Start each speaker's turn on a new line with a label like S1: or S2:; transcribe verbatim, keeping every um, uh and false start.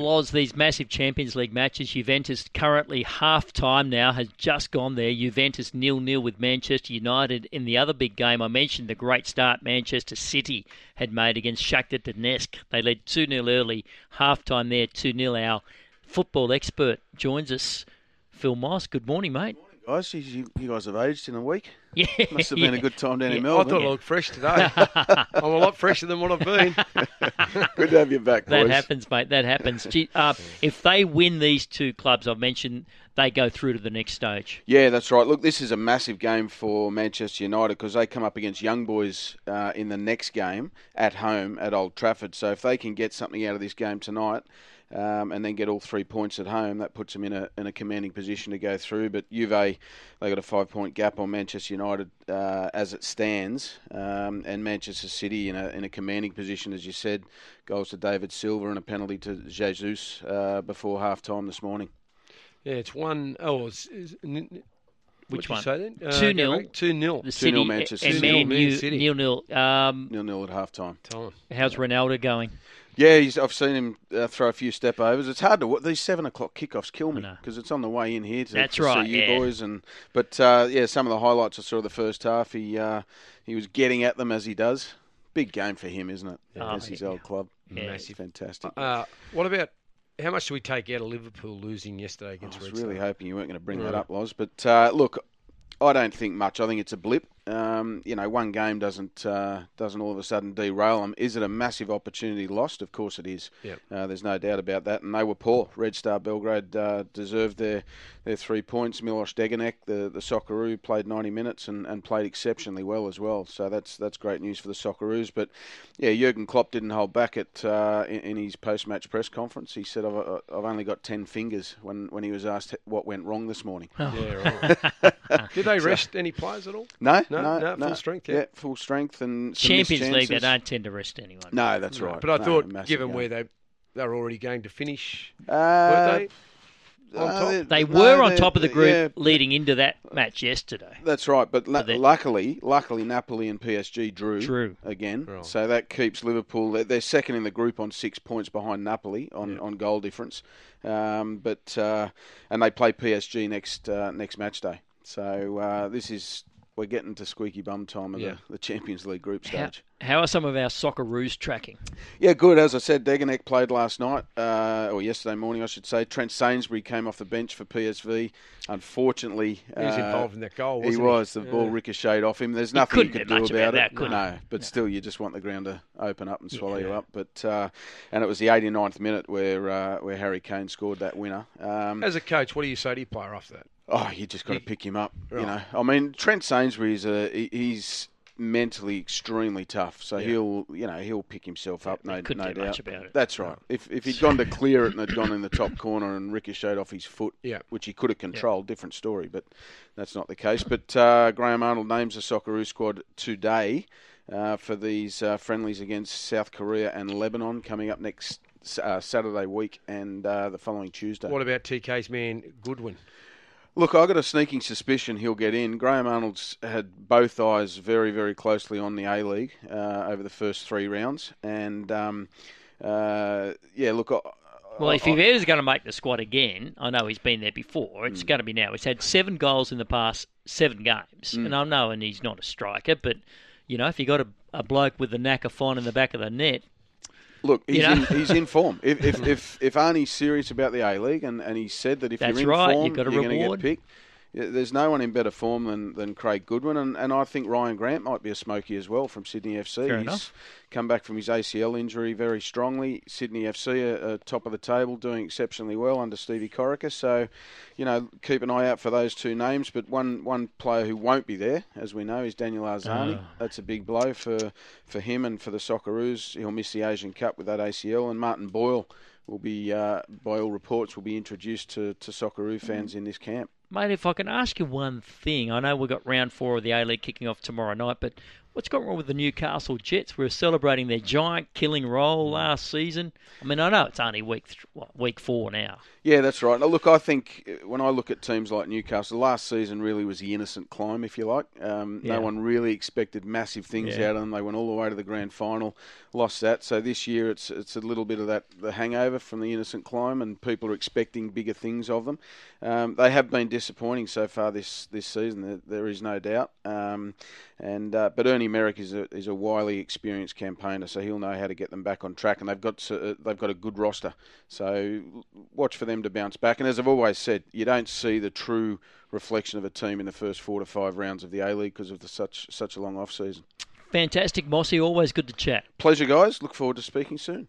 S1: Loz, these massive Champions League matches. Juventus currently half-time now, has just gone there. Juventus nil-nil with Manchester United. In the other big game, I mentioned the great start Manchester City had made against Shakhtar Donetsk. They led two nil early, half-time there, two nil. Our football expert joins us, Phil Moss. Good morning, mate.
S2: Guys, you, you guys have aged in a week.
S1: Yeah,
S2: Must have been
S1: yeah.
S2: a good time down
S1: Yeah.
S2: in
S3: I
S2: Melbourne.
S3: thought I looked fresh today. I'm a lot fresher than what I've been.
S2: Good to have you back, boys.
S1: That happens, mate. That happens. Gee, uh, if they win these two clubs I've mentioned, they go through to the next stage.
S2: Yeah, that's right. Look, this is a massive game for Manchester United because they come up against Young Boys uh, in the next game at home at Old Trafford. So if they can get something out of this game tonight, Um, and then get all three points at home, that puts them in a in a commanding position to go through. But Juve, they got a five-point gap on Manchester United uh, as it stands, um, and Manchester City in a in a commanding position, as you said. Goals to David Silva and a penalty to Jesus uh, before half-time this morning.
S3: Yeah, it's one. Oh, it's, it's,
S1: Which
S3: what'd
S1: one?
S3: you say then? Uh,
S1: two nil.
S3: go back. two nil.
S1: The
S2: two nil
S1: City
S2: Manchester
S1: and
S2: City.
S1: Man
S3: Man
S1: U,
S3: City.
S1: nil-nil. Um,
S2: nil-nil at half-time.
S3: Time.
S1: how's Ronaldo going?
S2: Yeah, he's, I've seen him uh, throw a few step overs. It's hard to watch. These seven o'clock kickoffs kill me
S1: I know.
S2: because it's on the way in here to,
S1: That's
S2: to
S1: right,
S2: see you
S1: yeah.
S2: boys. And but uh, yeah, some of the highlights I saw of the first half. He uh, he was getting at them as he does. Big game for him, isn't it?
S1: Oh,
S2: As his
S1: yeah.
S2: old club.
S1: Yeah.
S2: Massive, fantastic.
S3: Uh, what about how much do we take out of Liverpool losing yesterday
S2: I
S3: against
S2: was
S3: Red
S2: really
S3: Star?
S2: hoping you weren't going to bring that
S3: Right.
S2: up, Loz. But uh, look, I don't think much. I think it's a blip. Um, you know, one game doesn't uh, doesn't all of a sudden derail them. Is it a massive opportunity lost? Of course it is.
S3: Yep.
S2: Uh, there's no doubt about that. And they were poor. Red Star Belgrade uh, deserved their, their three points. Milos Degenek, the, the Socceroo, played ninety minutes and, and played exceptionally well as well. So that's that's great news for the Socceroos. But yeah, Jurgen Klopp didn't hold back at uh, in, in his post-match press conference. He said, I've, I've only got ten fingers when, when he was asked what went wrong this morning.
S3: Yeah, right. Did they rest any players at all?
S2: No,
S3: No,
S2: no,
S3: no,
S2: no.
S3: full strength, yeah.
S2: Yeah, full strength and some
S1: Champions
S2: missed
S1: League, they
S2: chances.
S1: don't tend to rest anyone.
S2: No, that's right.
S3: But I
S2: No,
S3: thought,
S2: massive
S3: given
S2: game.
S3: where they they were already going to finish,
S2: uh,
S3: weren't they? On
S2: uh,
S3: top?
S2: they-
S1: They
S2: no,
S1: were on
S2: they-
S1: top of the group
S2: yeah,
S1: leading into that match yesterday.
S2: That's right, but la-
S1: But they-
S2: luckily, luckily Napoli and P S G drew,
S1: Drew.
S2: again,
S3: Right.
S2: so that keeps Liverpool. They're, they're second in the group on six points behind Napoli on,
S3: Yeah.
S2: on goal difference, um, but uh, and they play P S G next uh, next match day. So uh, this is we're getting to squeaky bum time of
S3: Yeah.
S2: the, the Champions League group
S1: How,
S2: stage.
S1: how are some of our Socceroos tracking?
S2: Yeah, good. As I said, Degenek played last night, uh, or yesterday morning, I should say. Trent Sainsbury came off the bench for P S V. Unfortunately,
S3: He was
S2: uh,
S3: involved in that goal,
S2: he
S3: wasn't he?
S2: was. The
S3: Yeah.
S2: ball ricocheted off him. There's
S1: He
S2: nothing you
S1: couldn't
S2: could
S1: do
S2: do
S1: much
S2: about
S1: about
S2: it.
S1: that, could he?
S2: no, but still, you just want the ground to open up and swallow you
S3: Yeah.
S2: up. But uh, and it was the eighty-ninth minute where uh, where Harry Kane scored that winner. Um,
S3: As a coach, what do you say to your player after that?
S2: Oh, you just got to
S3: He-
S2: pick him up. You
S3: Right.
S2: know, I mean, Trent Sainsbury is a he- he's mentally extremely tough, so
S3: Yeah.
S2: he'll you know he'll pick himself up. No,
S1: couldn't
S2: no
S1: do
S2: doubt.
S1: much about it.
S2: That's right. If if he'd gone to clear it and had gone in the top corner and ricocheted off his foot,
S3: Yeah.
S2: which he could have controlled, different story. But that's not the case. But uh, Graham Arnold names the Socceroo squad today uh, for these uh, friendlies against South Korea and Lebanon coming up next uh, Saturday week and uh, the following Tuesday.
S3: What about T K's man, Goodwin?
S2: Look, I've got a sneaking suspicion he'll get in. Graham Arnold's had both eyes very, very closely on the A-League uh, over the first three rounds. And, um, uh, yeah, look... I,
S1: Well, if
S2: I,
S1: he is going to make the squad again, I know he's been there before, it's going to be now. He's had seven goals in the past seven games. And I know and he's not a striker, but, you know, if you got a, a bloke with the knack of finding the back of the net...
S2: Look, he's,
S1: You know?
S2: in, he's in form. If if, if if Arnie's serious about the A-League and, and he said that if
S1: That's
S2: you're in
S1: right,
S2: form,
S1: you've got a
S2: you're going to
S1: reward.
S2: get picked, yeah, there's no one in better form than, than Craig Goodwin. And, and I think Ryan Grant might be a smoky as well from Sydney F C.
S1: Fair
S2: He's
S1: enough.
S2: come back from his A C L injury very strongly. Sydney F C are, are top of the table, doing exceptionally well under Stevie Corica. So, you know, keep an eye out for those two names. But one, one player who won't be there, as we know, is Daniel Arzani.
S1: Oh.
S2: That's a big blow for, for him and for the Socceroos. He'll miss the Asian Cup with that A C L. And Martin Boyle will be, uh, by all reports, will be introduced to, to Socceroo fans in this camp.
S1: Mate, if I can ask you one thing, I know we've got round four of the A-League kicking off tomorrow night, but What's gone wrong with the Newcastle Jets? We were celebrating their giant killing roll last season. I mean, I know it's only week th- what, week four now.
S2: Yeah, that's right. Now, look, I think when I look at teams like Newcastle, last season really was the innocent climb, if you like. Um,
S1: Yeah.
S2: No one really expected massive things
S1: Yeah.
S2: out of them. They went all the way to the grand final, lost that. So this year it's it's a little bit of that the hangover from the innocent climb, and people are expecting bigger things of them. Um, they have been disappointing so far this, this season. There, there is no doubt. Um, and uh, but Ernie Merrick is a is a wily experienced campaigner, so he'll know how to get them back on track. And they've got uh, they've got a good roster, so watch for them to bounce back. And as I've always said, you don't see the true reflection of a team in the first four to five rounds of the A-League because of the such such a long off season.
S1: Fantastic, Mossy. Always good to chat.
S2: Pleasure, guys. Look forward to speaking soon.